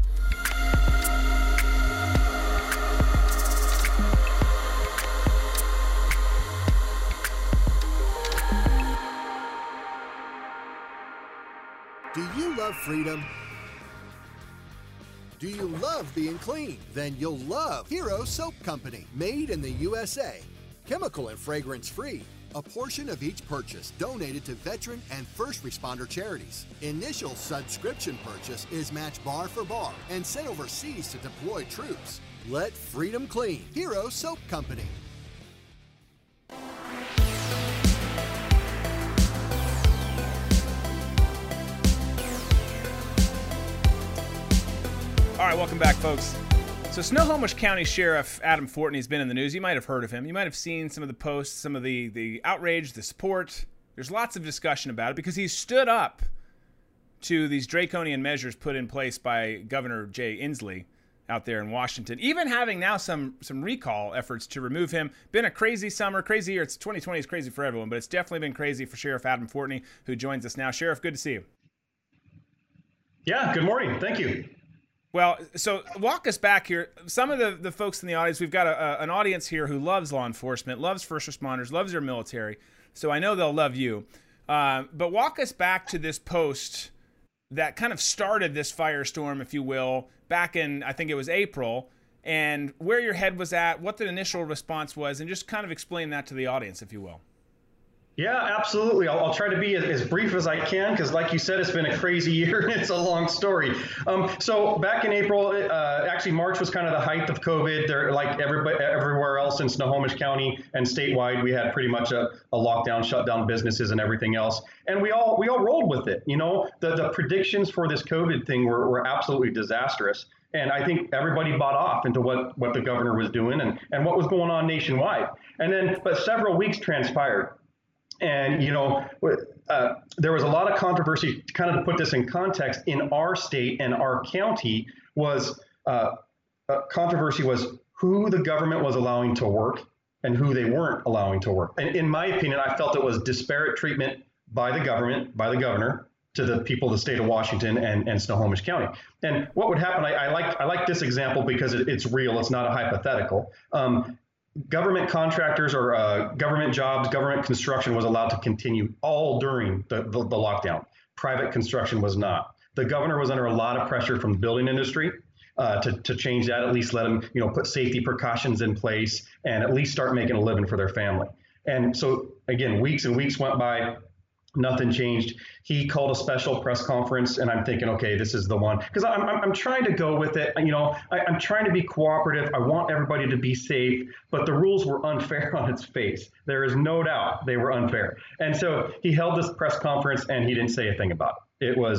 Do you love freedom? Do you love being clean? Then you'll love Hero Soap Company, made in the U S A. Chemical and fragrance free. A portion of each purchase donated to veteran and first responder charities. Initial subscription purchase is matched bar for bar and sent overseas to deploy troops. Let freedom clean. Hero Soap Company. All right, welcome back, folks. So Snohomish County Sheriff Adam Fortney has been in the news. You might have heard of him. You might have seen some of the posts, some of the, the outrage, the support. There's lots of discussion about it because he stood up to these draconian measures put in place by Governor Jay Inslee out there in Washington, even having now some some recall efforts to remove him. Been a crazy summer, crazy year. It's twenty twenty is crazy for everyone, but it's definitely been crazy for Sheriff Adam Fortney, who joins us now. Sheriff, good to see you. Yeah, good morning. Thank you. Well, so walk us back here. Some of the, the folks in the audience, we've got a, a, an audience here who loves law enforcement, loves first responders, loves their military, so I know they'll love you. Uh, but walk us back to this post that kind of started this firestorm, if you will, back in, I think it was April, and where your head was at, what the initial response was, and just kind of explain that to the audience, if you will. Yeah, absolutely. I'll, I'll try to be as, as brief as I can because, like you said, it's been a crazy year and it's a long story. Um, so back in April, uh, actually March was kind of the height of COVID. There, like everybody, everywhere else in Snohomish County and statewide, we had pretty much a, a lockdown, shut down businesses and everything else. And we all we all rolled with it. You know, the, the predictions for this COVID thing were, were absolutely disastrous. And I think everybody bought off into what, what the governor was doing and, and what was going on nationwide. And then, but several weeks transpired. And, you know, uh, there was a lot of controversy, kind of to put this in context, in our state and our county was uh, uh, controversy was who the government was allowing to work and who they weren't allowing to work. And in my opinion, I felt it was disparate treatment by the government, by the governor, to the people of the state of Washington and, and Snohomish County. And what would happen, I, I like I like this example because it, it's real, it's not a hypothetical. Um, Government contractors or uh, government jobs, government construction was allowed to continue all during the, the, the lockdown. Private construction was not. The governor was under a lot of pressure from the building industry uh, to, to change that, at least let them, you know, put safety precautions in place and at least start making a living for their family. And so, again, weeks and weeks went by. Nothing changed. He called a special press conference, and I'm thinking, okay, this is the one. Because I'm, I'm, I'm trying to go with it. You know, I, I'm trying to be cooperative. I want everybody to be safe, but the rules were unfair on its face. There is no doubt they were unfair. And so he held this press conference, and he didn't say a thing about it. It was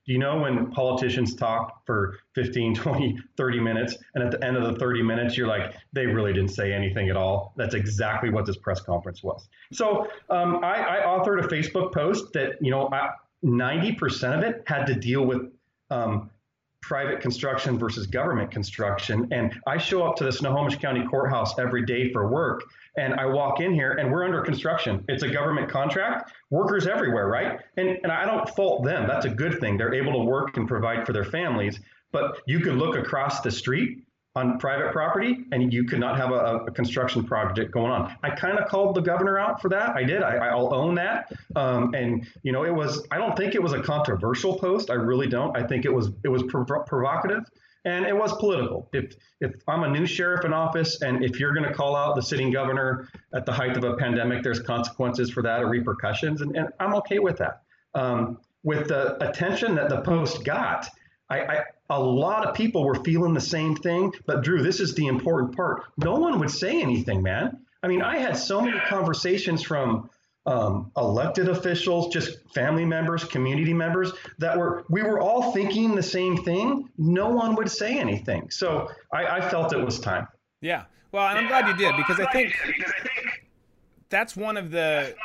Do you know when politicians talk for fifteen, twenty, thirty minutes, and at the end of the thirty minutes, you're like, they really didn't say anything at all? That's exactly what this press conference was. So um, I, I authored a Facebook post that, you know, I, ninety percent of it had to deal with um, private construction versus government construction. And I show up to the Snohomish County Courthouse every day for work, and I walk in here and we're under construction. It's a government contract, workers everywhere, right? And, and I don't fault them. That's a good thing. They're able to work and provide for their families. But you could look across the street on private property and you could not have a, a construction project going on. I kind of called the governor out for that. I did. I, I'll own that. Um, and, you know, it was, I don't think it was a controversial post. I really don't. I think it was, it was prov- provocative. And it was political. If if I'm a new sheriff in office, and if you're going to call out the sitting governor at the height of a pandemic, there's consequences for that or repercussions, and, and I'm okay with that. Um, with the attention that the post got, I, I a lot of people were feeling the same thing. But Drew, this is the important part. No one would say anything, man. I mean, I had so many conversations from Um, elected officials, just family members, community members that were, we were all thinking the same thing. No one would say anything. So I, I felt it was time. Yeah. Well, and I'm glad you did, because I think that's one of the,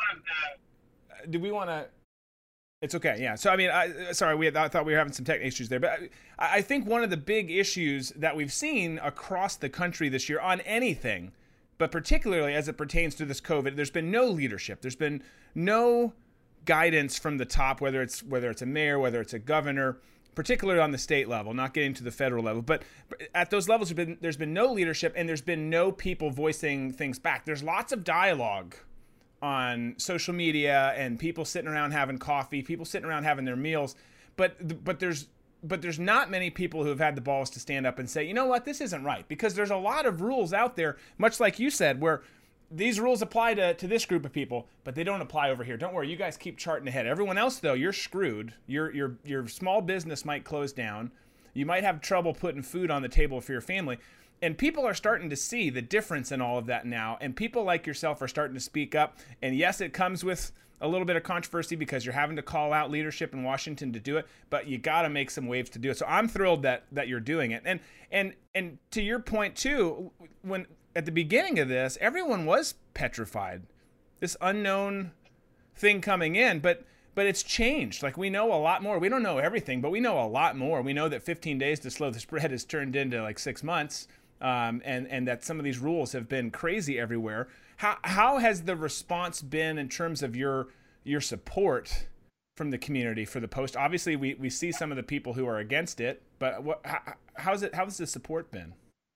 do we want to, it's okay. Yeah. So, I mean, I, sorry, we had, I thought we were having some tech issues there, but I, I think one of the big issues that we've seen across the country this year on anything, but particularly as it pertains to this COVID, there's been no leadership. There's been no guidance from the top, whether it's whether it's a mayor, whether it's a governor, particularly on the state level, not getting to the federal level. But at those levels, there's been, there's been no leadership, and there's been no people voicing things back. There's lots of dialogue on social media and people sitting around having coffee, people sitting around having their meals, but but there's But there's not many people who have had the balls to stand up and say, you know what, this isn't right. Because there's a lot of rules out there, much like you said, where these rules apply to, to this group of people, but they don't apply over here. Don't worry, you guys keep charting ahead. Everyone else, though, you're screwed. Your your your small business might close down. You might have trouble putting food on the table for your family. And people are starting to see the difference in all of that now. And people like yourself are starting to speak up. And yes, it comes with a little bit of controversy because you're having to call out leadership in Washington to do it, but you got to make some waves to do it. So I'm thrilled that that you're doing it. And and and to your point too, when at the beginning of this, everyone was petrified. This unknown thing coming in, but but it's changed. Like, we know a lot more. We don't know everything, but we know a lot more. We know that fifteen days to slow the spread has turned into like six months. Um, and, and that some of these rules have been crazy everywhere. How how has the response been in terms of your your support from the community for the post? Obviously, we, we see some of the people who are against it, but what how, how's it how's the support been?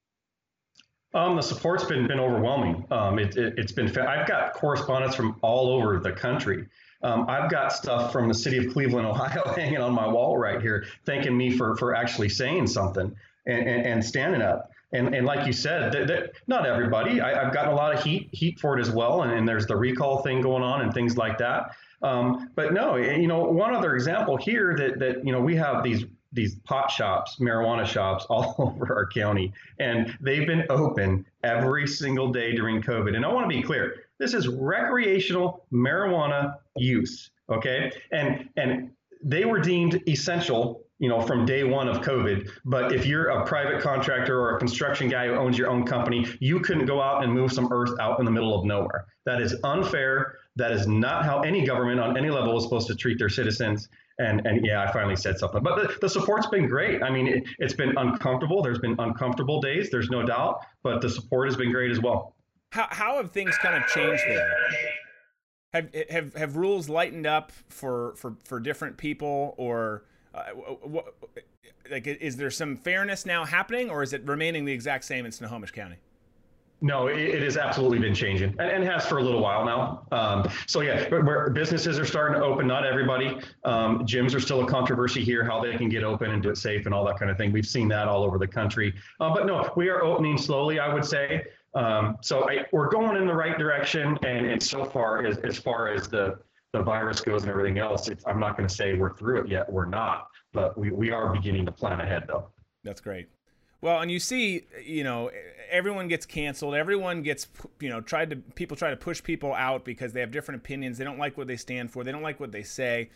Um, the support's been been overwhelming. Um, it, it, it's been I've got correspondence from all over the country. Um, I've got stuff from the city of Cleveland, Ohio, hanging on my wall right here, thanking me for for actually saying something and, and, and standing up. And, and like you said, th- th- not everybody. I, I've gotten a lot of heat heat for it as well, and, and there's the recall thing going on and things like that. Um, but no, you know, one other example here that that you know we have these these pot shops, marijuana shops all over our county, and they've been open every single day during COVID. And I want to be clear: this is recreational marijuana use, okay? And and they were deemed essential, you know, from day one of COVID. But if you're a private contractor or a construction guy who owns your own company, you couldn't go out and move some earth out in the middle of nowhere. That is unfair. That is not how any government on any level is supposed to treat their citizens. And and yeah, I finally said something. But the, the support's been great. I mean, it, it's been uncomfortable. There's been uncomfortable days. There's no doubt. But the support has been great as well. How how have things kind of changed there? Have have have rules lightened up for for, for different people, or uh, what, like is there some fairness now happening, or is it remaining the exact same in Snohomish County? No, it, it has absolutely been changing, and, and has for a little while now. Um, so yeah, where businesses are starting to open, not everybody. Um, gyms are still a controversy here, how they can get open and do it safe and all that kind of thing. We've seen that all over the country. Uh, but no, we are opening slowly, I would say. Um, so I, we're going in the right direction, and, and so far as, as far as the, the virus goes and everything else, it's, I'm not going to say we're through it yet. We're not, but we, we are beginning to plan ahead, though. That's great. Well, and you see, you know, everyone gets canceled. Everyone gets, you know, tried to, people try to push people out because they have different opinions. They don't like what they stand for. They don't like what they say.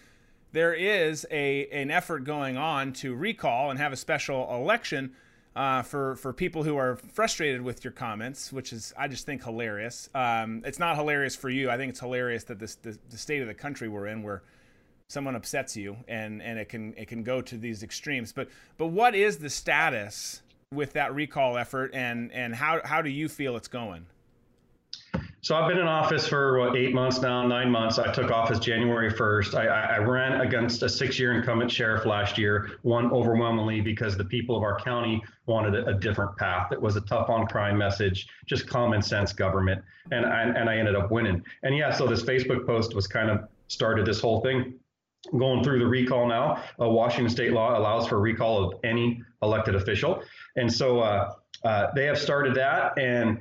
there is a an effort going on to recall and have a special election uh, for for people who are frustrated with your comments, which is, I just think, hilarious. Um, it's not hilarious for you. I think it's hilarious that this the, the state of the country we're in, where someone upsets you and and it can it can go to these extremes. But but what is the status with that recall effort, and and how how do you feel it's going? So I've been in office for what, eight months now, nine months. I took office January first. I, I ran against a six-year incumbent sheriff last year, won overwhelmingly because the people of our county wanted a, a different path. It was a tough on crime message, just common sense government, and I, and I ended up winning. And yeah, so this Facebook post was kind of started this whole thing. Going through the recall now. Uh, Washington state law allows for recall of any elected official. And so uh, uh, they have started that. And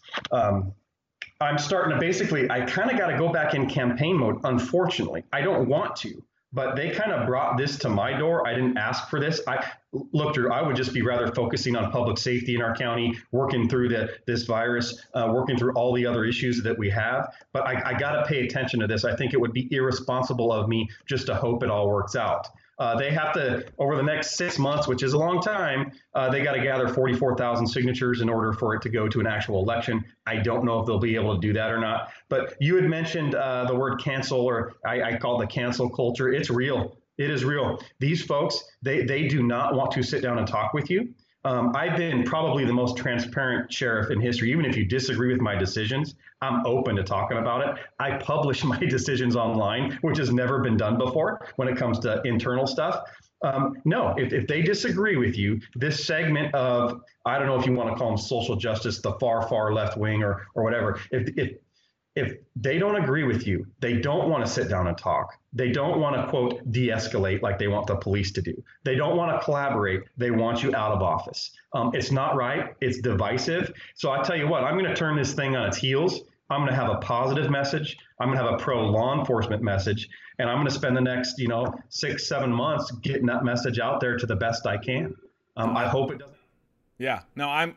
um, I'm starting to basically, I kind of got to go back in campaign mode, unfortunately. I don't want to, but they kind of brought this to my door. I didn't ask for this. I look, Drew, I would just be rather focusing on public safety in our county, working through the, this virus, uh, working through all the other issues that we have. But I, I got to pay attention to this. I think it would be irresponsible of me just to hope it all works out. Uh, they have to, over the next six months, which is a long time, uh, they got to gather forty-four thousand signatures in order for it to go to an actual election. I don't know if they'll be able to do that or not. But you had mentioned uh, the word cancel, or I, I call it the cancel culture. It's real. It is real. These folks, they, they do not want to sit down and talk with you. Um, I've been probably the most transparent sheriff in history. Even if you disagree with my decisions, I'm open to talking about it. I publish my decisions online, which has never been done before when it comes to internal stuff. Um, no, if, if they disagree with you, this segment of, I don't know if you want to call them social justice, the far, far left wing or or whatever, if, if If they don't agree with you, they don't want to sit down and talk. They don't want to, quote, de-escalate like they want the police to do. They don't want to collaborate. They want you out of office. Um, it's not right. It's divisive. So I tell you what, I'm going to turn this thing on its heels. I'm going to have a positive message. I'm going to have a pro law enforcement message. And I'm going to spend the next, you know, six, seven months getting that message out there to the best I can. Um, I hope it doesn't. Yeah, no, I'm,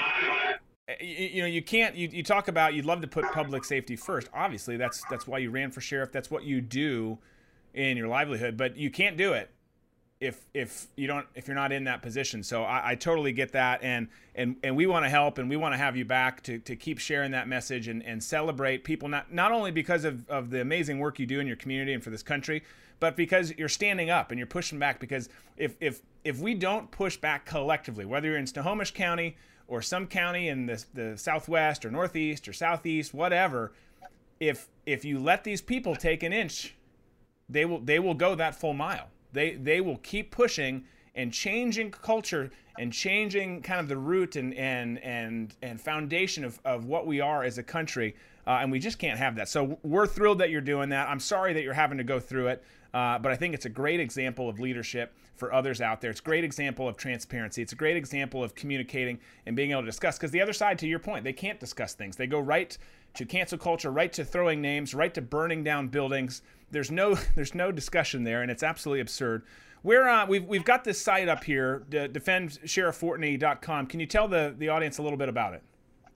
I, you know, you can't, you, you talk about, you'd love to put public safety first. Obviously, that's that's why you ran for sheriff. That's what you do in your livelihood, but you can't do it if if you don't, if you're not in that position. So I, I totally get that, and and and we want to help, and we want to have you back to to keep sharing that message and and celebrate people, not not only because of of the amazing work you do in your community and for this country, but because you're standing up and you're pushing back. Because if if if we don't push back collectively, whether you're in Snohomish County or some county in the, the Southwest or Northeast or Southeast, whatever, if if you let these people take an inch, they will they will go that full mile. They they will keep pushing and changing culture and changing kind of the root and and and and foundation of, of what we are as a country. Uh, and we just can't have that. So we're thrilled that you're doing that. I'm sorry that you're having to go through it, uh, but I think it's a great example of leadership for others out there. It's a great example of transparency. It's a great example of communicating and being able to discuss. Because the other side, to your point, they can't discuss things. They go right to cancel culture, right to throwing names, right to burning down buildings. There's no there's no discussion there, and it's absolutely absurd. We're uh, we've we've got this site up here, defend sheriff fortney dot com. Can you tell the the audience a little bit about it?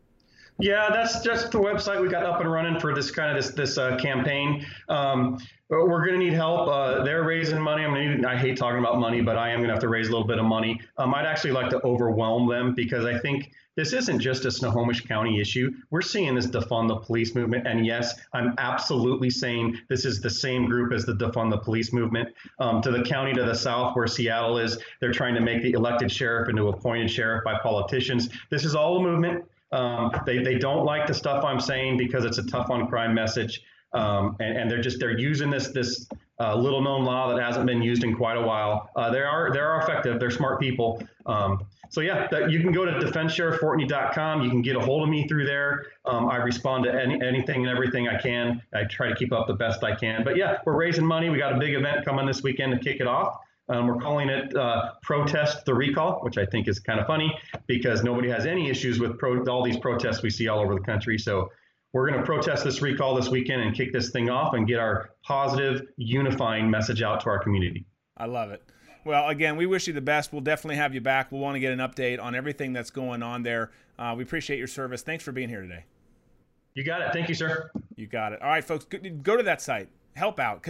Yeah, that's just the website we got up and running for this kind of this this uh, campaign. Um, we're going to need help. Uh, they're raising money. I mean, I hate talking about money, but I am going to have to raise a little bit of money. Um, I'd actually like to overwhelm them because I think this isn't just a Snohomish County issue. We're seeing this defund the police movement. And yes, I'm absolutely saying this is the same group as the defund the police movement. Um, to the county to the south where Seattle is, they're trying to make the elected sheriff into appointed sheriff by politicians. This is all a movement. Um, they, they don't like the stuff I'm saying because it's a tough on crime message. Um, and, and they're just they're using this this uh, little known law that hasn't been used in quite a while. Uh, they are they are effective. They're smart people. Um, so yeah, that, you can go to defend sheriff fortney dot com. You can get a hold of me through there. Um, I respond to any, anything and everything I can. I try to keep up the best I can. But yeah, we're raising money. We got a big event coming this weekend to kick it off. Um, we're calling it uh, Protest the Recall, which I think is kind of funny because nobody has any issues with pro- all these protests we see all over the country. So we're going to protest this recall this weekend and kick this thing off and get our positive, unifying message out to our community. I love it. Well, again, we wish you the best. We'll definitely have you back. We'll want to get an update on everything that's going on there. Uh, we appreciate your service. Thanks for being here today. You got it. Thank you, sir. You got it. All right, folks, go to that site. Help out because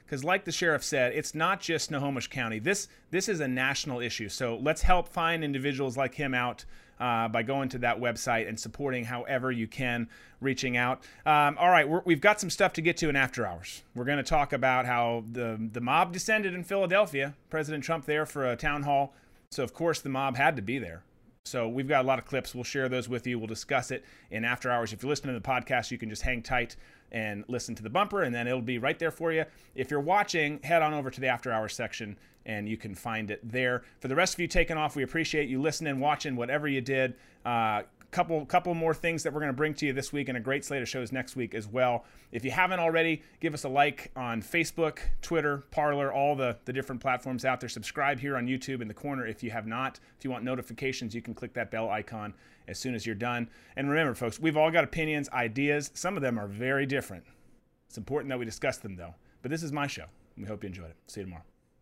because like the sheriff said, it's not just Snohomish County. This this is a national issue. So let's help find individuals like him out uh, by going to that website and supporting however you can, reaching out. Um, all right, we're, we've got some stuff to get to in After Hours. We're going to talk about how the, the mob descended in Philadelphia. President Trump there for a town hall. So, of course, the mob had to be there. So we've got a lot of clips. We'll share those with you. We'll discuss it in After Hours. If you're listening to the podcast, you can just hang tight and listen to the bumper, and then it'll be right there for you. If you're watching, head on over to the After Hours section, and you can find it there. For the rest of you taking off, we appreciate you listening, watching, whatever you did. Uh, couple couple more things that we're going to bring to you this week, and a great slate of shows next week as well. If you haven't already, give us a like on Facebook, Twitter, Parler, all the, the different platforms out there. Subscribe here on YouTube in the corner if you have not. If you want notifications, you can click that bell icon as soon as you're done. And remember, folks, we've all got opinions, ideas. Some of them are very different. It's important that we discuss them, though. But this is my show. We hope you enjoyed it. See you tomorrow.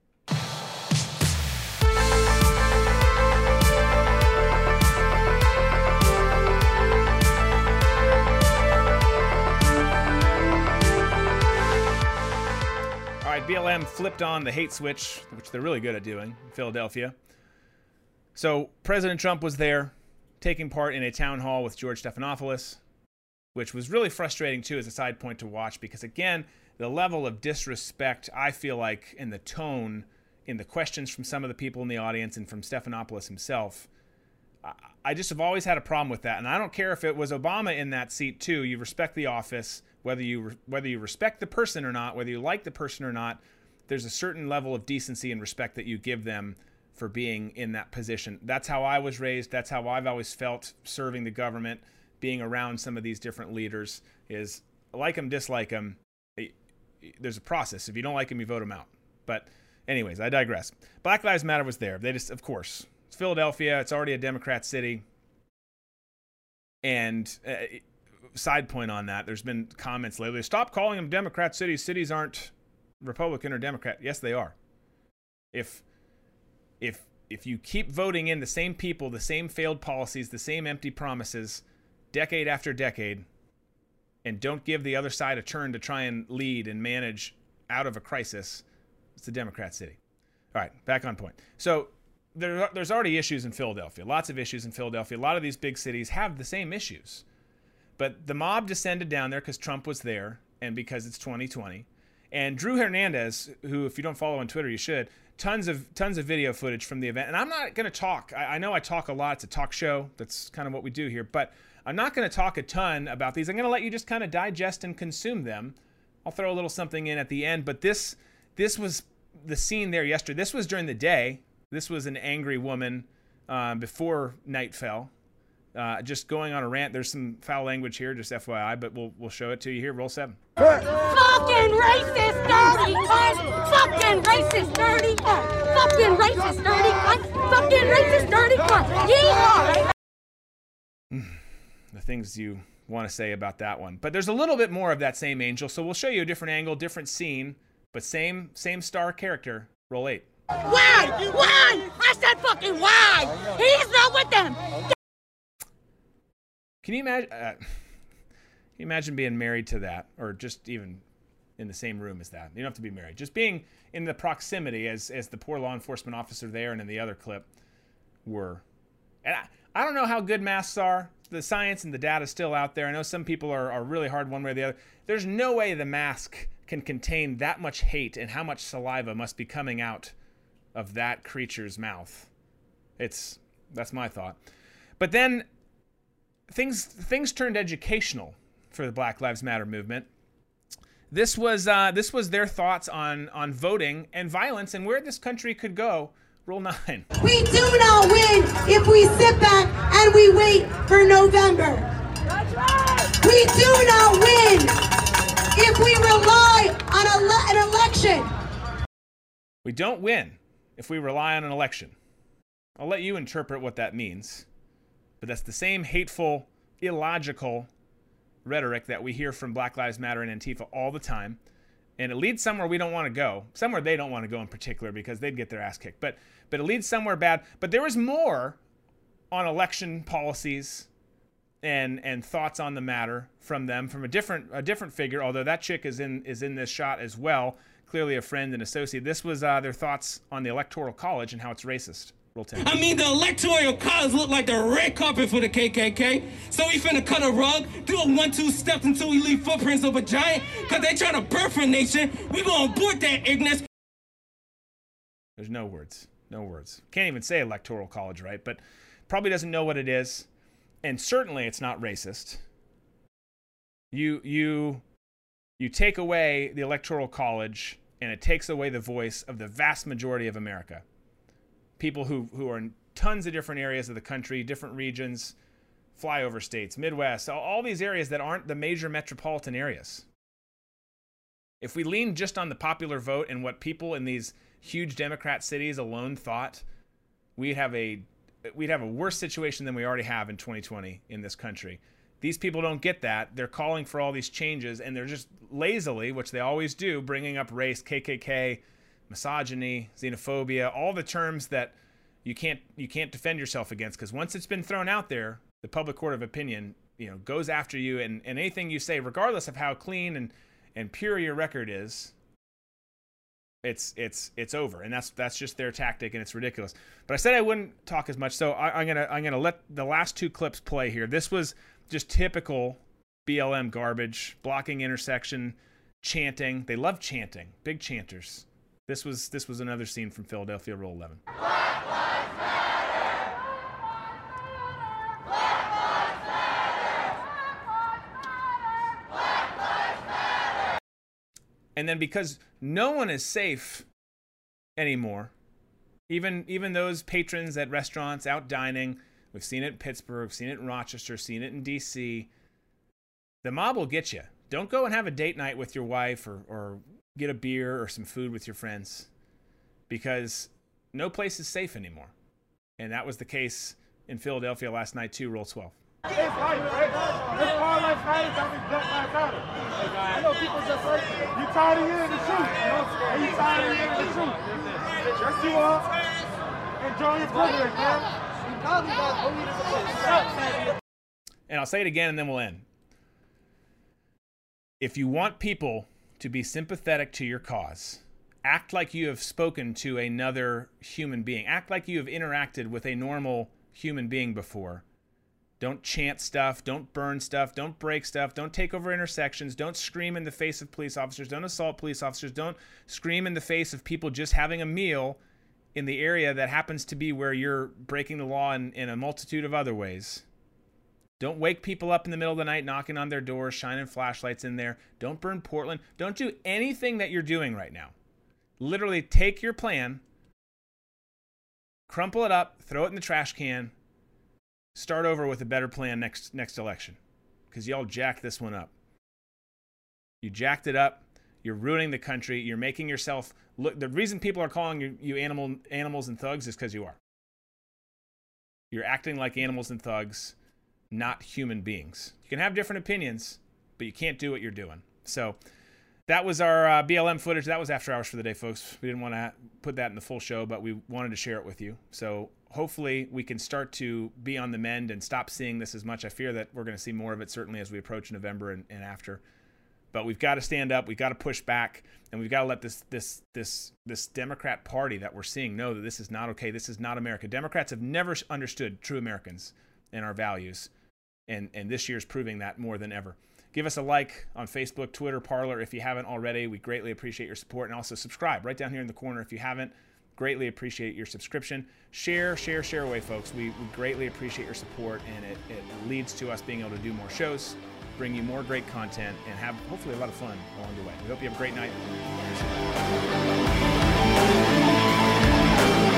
All right, B L M flipped on the hate switch, which they're really good at doing in Philadelphia. So President Trump was there taking part in a town hall with George Stephanopoulos, which was really frustrating, too, as a side point to watch, because, again, the level of disrespect, I feel like, in the tone, in the questions from some of the people in the audience and from Stephanopoulos himself, I just have always had a problem with that. And I don't care if it was Obama in that seat, too. You respect the office, whether you whether you respect the person or not, whether you like the person or not, there's a certain level of decency and respect that you give them for being in that position. That's how I was raised. That's how I've always felt serving the government, being around some of these different leaders, is like them, dislike them. There's a process. If you don't like them, you vote them out. But anyways, I digress. Black Lives Matter was there. They just, of course, it's Philadelphia. It's already a Democrat city. And uh, side point on that, there's been comments lately, stop calling them Democrat cities. Cities aren't Republican or Democrat. Yes, they are. If if if you keep voting in the same people, the same failed policies, the same empty promises, decade after decade, and don't give the other side a turn to try and lead and manage out of a crisis, it's a Democrat city. All right, back on point. So there, there's already issues in Philadelphia, lots of issues in Philadelphia. A lot of these big cities have the same issues. But the mob descended down there because Trump was there and because it's twenty twenty. And Drew Hernandez, who, if you don't follow on Twitter, you should, tons of tons of video footage from the event. And I'm not going to talk. I, I know I talk a lot. It's a talk show. That's kind of what we do here. But I'm not going to talk a ton about these. I'm going to let you just kind of digest and consume them. I'll throw a little something in at the end. But this this was the scene there yesterday. This was during the day. This was an angry woman uh, before night fell. Uh, just going on a rant. There's some foul language here, just F Y I, but we'll we'll show it to you here. Roll seven. Fucking racist, dirty cunt! Fucking racist, dirty cunt! Fucking racist, dirty cunt! Fucking racist, dirty cunt! Yeehaw! The things you want to say about that one. But there's a little bit more of that same angel, so we'll show you a different angle, different scene, but same same star character. Roll eight. Why? Why? I said fucking why! He's not with them! Can you imagine? Uh, can you imagine being married to that, or just even in the same room as that? You don't have to be married. Just being in the proximity as as the poor law enforcement officer there and in the other clip were. And I, I don't know how good masks are. The science and the data is still out there. I know some people are, are really hard one way or the other. There's no way the mask can contain that much hate and how much saliva must be coming out of that creature's mouth. It's that's my thought. But then. Things things turned educational for the Black Lives Matter movement. This was uh, this was their thoughts on on voting and violence and where this country could go. Rule nine. We do not win if we sit back and we wait for November. That's right. We do not win if we rely on a le- an election. We don't win if we rely on an election. I'll let you interpret what that means. But that's the same hateful, illogical rhetoric that we hear from Black Lives Matter and Antifa all the time. And it leads somewhere we don't want to go. Somewhere they don't want to go in particular because they'd get their ass kicked. But but it leads somewhere bad. But there was more on election policies and and thoughts on the matter from them, from a different a different figure, although that chick is in is in this shot as well. clearly a friend and associate. This was uh, their thoughts on the Electoral College and how it's racist. Roll ten. I mean, the Electoral College look like the red carpet for the K K K. So we finna cut a rug, do a one-two step until we leave footprints of a giant. Cause they trying to birth a nation. We gonna abort that ignorance. There's no words. No words. Can't even say Electoral College, right? But probably doesn't know what it is. And certainly it's not racist. You, you, you take away the Electoral College and it takes away the voice of the vast majority of America. People who, who are in tons of different areas of the country, different regions, flyover states, Midwest, all, all these areas that aren't the major metropolitan areas. If we lean just on the popular vote and what people in these huge Democrat cities alone thought, we'd have a we'd have a worse situation than we already have in twenty twenty in this country. These people don't get that. They're calling for all these changes, and they're just lazily, which they always do, bringing up race, K K K, misogyny, xenophobia, all the terms that you can't you can't defend yourself against, because once it's been thrown out there, the public court of opinion, you know, goes after you, and, and anything you say, regardless of how clean and, and pure your record is, it's it's it's over. And that's that's just their tactic, and it's ridiculous. But I said I wouldn't talk as much, so I, I'm gonna I'm gonna let the last two clips play here. This was just typical B L M garbage, blocking intersection, chanting. They love chanting, big chanters. This was this was another scene from Philadelphia. Roll eleven. Black Lives Matter! Black Lives Matter! Black Lives Matter! And then because no one is safe anymore, even even those patrons at restaurants out dining, we've seen it in Pittsburgh, we've seen it in Rochester, seen it in D C. The mob will get you. Don't go and have a date night with your wife or or get a beer or some food with your friends, because no place is safe anymore. And that was the case in Philadelphia last night too. Roll twelve. It's life, right? It's all life matters, that means Black Lives Matter. I know people just like, you tired of hearing the truth, you know? And you tired of hearing the truth. Yes, you are. Enjoy your privilege, man. You probably got believe. And I'll say it again and then we'll end. If you want people to be sympathetic to your cause, act like you have spoken to another human being. Act like you have interacted with a normal human being before. Don't chant stuff. Don't burn stuff. Don't break stuff. Don't take over intersections. Don't scream in the face of police officers. Don't assault police officers. Don't scream in the face of people just having a meal in the area that happens to be where you're breaking the law in, in a multitude of other ways. Don't wake people up in the middle of the night knocking on their doors, shining flashlights in there. Don't burn Portland. Don't do anything that you're doing right now. Literally take your plan, crumple it up, throw it in the trash can, start over with a better plan next next election, because y'all jacked this one up. You jacked it up. You're ruining the country. You're making yourself look. The reason people are calling you, you animal animals and thugs is because you are. You're acting like animals and thugs, not human beings. You can have different opinions, but you can't do what you're doing. So that was our uh, B L M footage. That was After Hours for the day, folks. We didn't want to put that in the full show, but we wanted to share it with you. So hopefully we can start to be on the mend and stop seeing this as much. I fear that we're going to see more of it, certainly as we approach November and, and after. But we've got to stand up. We've got to push back, and we've got to let this this this this Democrat Party that we're seeing know that this is not okay. This is not America. Democrats have never understood true Americans and our values, and and this year's proving that more than ever. Give us a like on Facebook, Twitter, Parler if you haven't already. We greatly appreciate your support, and also subscribe right down here in the corner if you haven't. Greatly appreciate your subscription. Share, share, share away, folks. We, we greatly appreciate your support, and it, it leads to us being able to do more shows, bring you more great content, and have hopefully a lot of fun along the way. We hope you have a great night.